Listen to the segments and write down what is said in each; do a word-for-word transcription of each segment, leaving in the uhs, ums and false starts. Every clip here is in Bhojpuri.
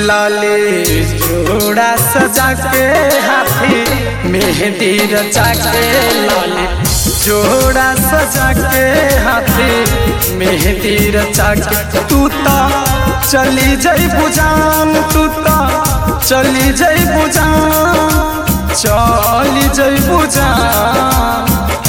लाले जोड़ा सजा के हाथी मेहंदी रचा के, लाले जोड़ा सजा के हाथी मेहंदी रचा के। तू तो चली जाई बुझान, तू तो चली जाई बुझान, चली जाई बुझान।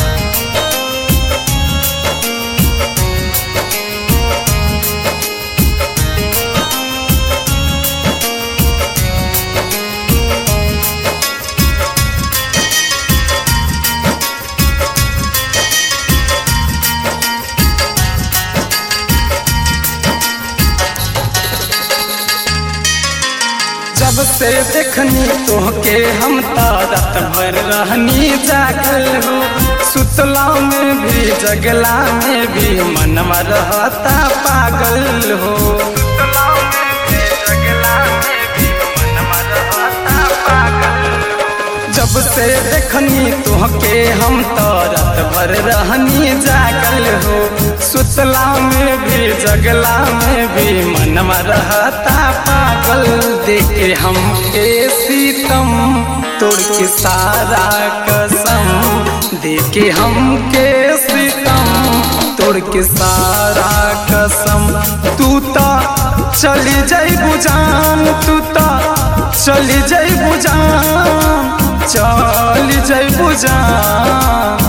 जब से देखनी तोहके हम रात भर रहनी जागल हो, सुतला में भी जगला में भी मनवा रहता पागल हो। सुतला में भी जगला में भी मनवा रहता पागल हो। जब से देखनी तोहके हम रात भर रहनी जागल हो, सुतला में भी जगला में भी मनवा रहता पागल। देखे हमके सीतम तोड़ के सारा कसम, देखे हमके सीतम तोड़ के सारा कसम। तू तो चली जाई बुझान, तू तो चली जाई बुझान, चली जाई बुझान।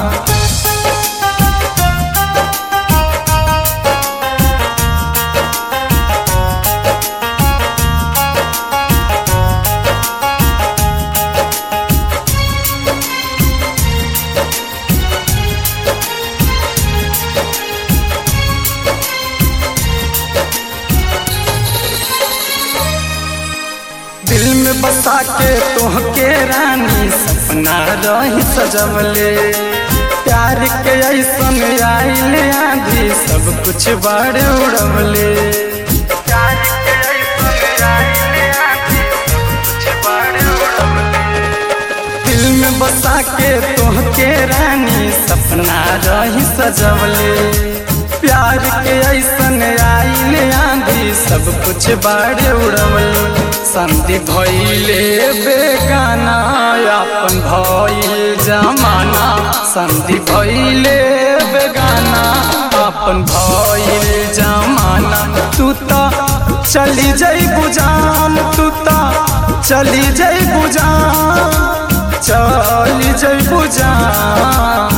दिल में बसा के तोहके रानी सपना रही सजवले, प्यार के ऐसन आइले आंधी सब कुछ बाढ़ उड़वले। प्यार के ऐसन आइले आंधी सब कुछ बाढ़ उड़वले। दिल में बसा के तोहके रानी सपना रही सजवले, प्यार के ऐसन आइले आंधी सब कुछ बाढ़ उड़वले। संधि भइले बेगाना अपन भइल जमाना, संधि भइले बेगाना अपन भइल जमाना। तू तो चली जाई बुझान, तू तो चली जाई बुझान, चली जाई बुझान।